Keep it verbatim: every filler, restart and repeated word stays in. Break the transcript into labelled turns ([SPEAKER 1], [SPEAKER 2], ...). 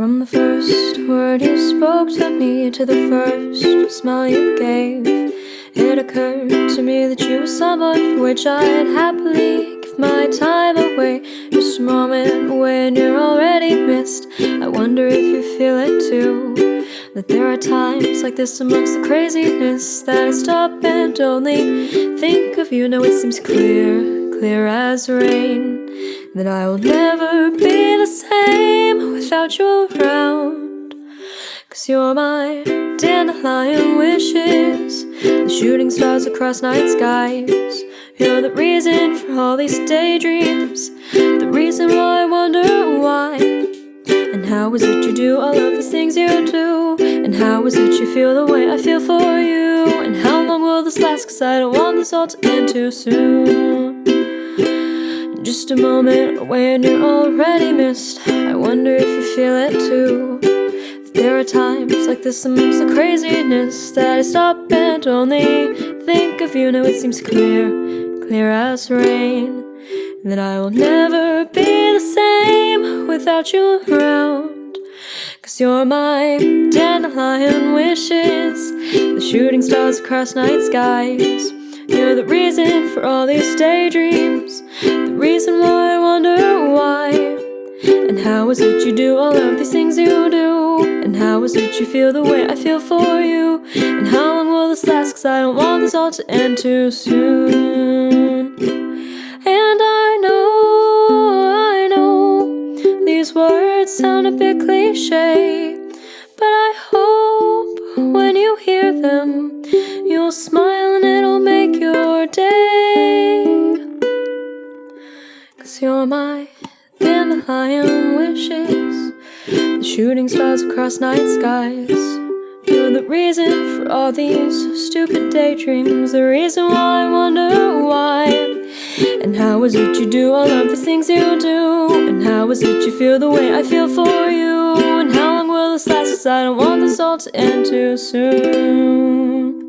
[SPEAKER 1] From the first word you spoke to me to the first smile you gave, it occurred to me that you were someone for which I'd happily give my time away. Just a moment when you're already missed, I wonder if you feel it too, that there are times like this amongst the craziness that I stop and only think of you. Now it seems clear, clear as rain, that I will never be the same without you around. Cause you're my dandelion wishes, the shooting stars across night skies. You're the reason for all these daydreams, the reason why I wonder why. And how is it you do all of these things you do? And how is it you feel the way I feel for you? And how long will this last? Cause I don't want this all to end too soon. Just a moment when you're already missed, I wonder if you feel it too, that there are times like this amongst the craziness that I stop and only think of you. Now it seems clear, clear as rain, that I will never be the same without you around. Cause you're my dandelion wishes, the shooting stars across night skies. You're the reason for all these daydreams, the reason why I wonder why. And how is it you do all of these things you do? And how is it you feel the way I feel for you? And how long will this last? Cause I don't want this all to end too soon. And I know, I know, these words sound a bit cliche, but I hope when you hear them, you'll smile and it'll make your day. Cause you're my dandelion wishes, the shooting stars across night skies. You're the reason for all these stupid daydreams, the reason why I wonder why. And how is it you do all of these things you do? And how is it you feel the way I feel for you? And how long will this last? Cause I don't want this all to end too soon.